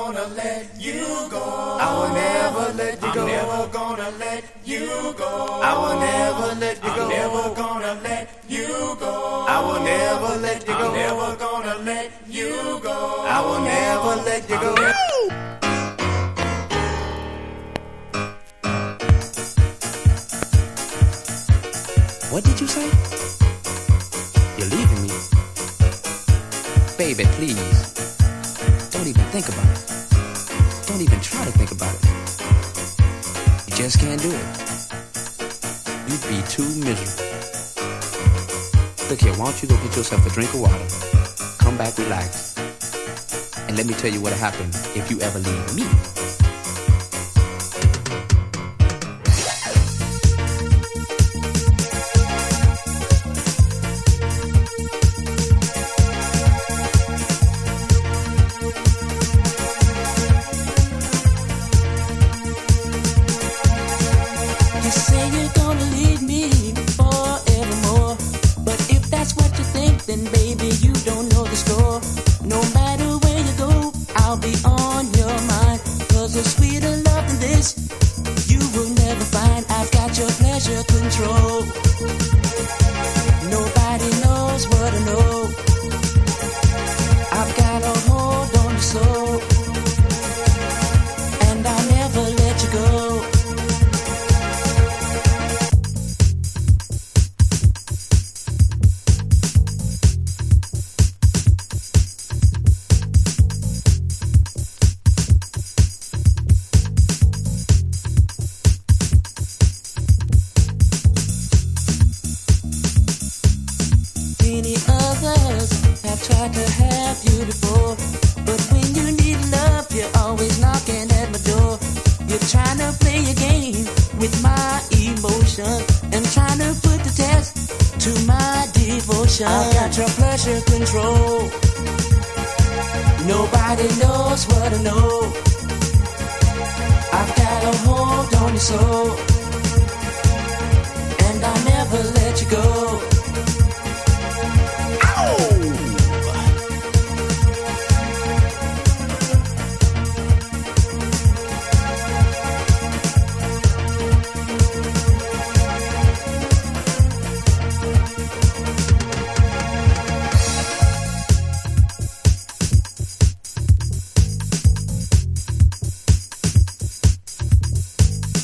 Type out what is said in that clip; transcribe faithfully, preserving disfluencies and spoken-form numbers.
gonna let you go. I will never let you go. I'm never gonna let you go. I will never let you go. I'm never gonna let you go. I will never let you go. I'm never gonna let you go. I will never let you go. What did you say? You're leaving me? Baby, please. Don't even think about it. Don't even try to think about it. You just can't do it. You'd be too miserable. Look here, why don't you go get yourself a drink of water, come back, relax, and let me tell you what'll happen if you ever leave me. I've got your pleasure control. Nobody knows what I know. I've got a hold on your soul, and I'll never let you go.